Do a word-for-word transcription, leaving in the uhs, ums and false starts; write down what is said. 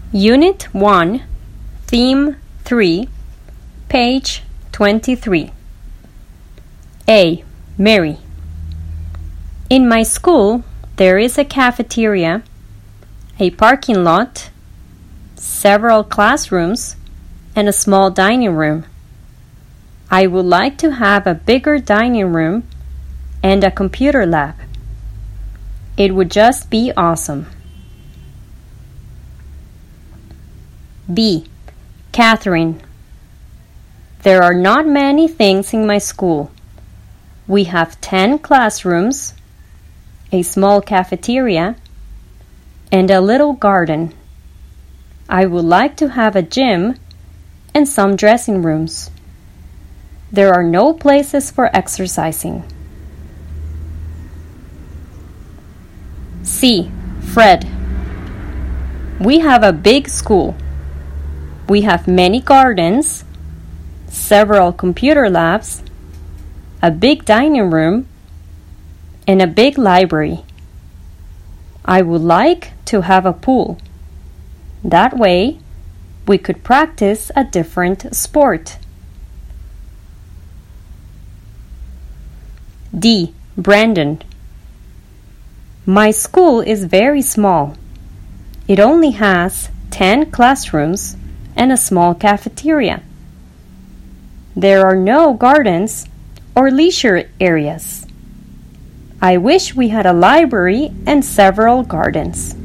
Unit one, Theme three, page twenty-three. A. Mary. In my school, there is a cafeteria, a parking lot, several classrooms, and a small dining room. I would like to have a bigger dining room and a computer lab. It would just be awesome. B. Catherine. There are not many things in my school. We have ten classrooms, a small cafeteria, and a little garden. I would like to have a gym and some dressing rooms. There are no places for exercising. C. Fred. We have a big school. We have many gardens, several computer labs, a big dining room, and a big library. I would like to have a pool. That way, we could practice a different sport. D. Brandon. My school is very small. It only has ten classrooms and a small cafeteria. There are no gardens or leisure areas. I wish we had a library and several gardens.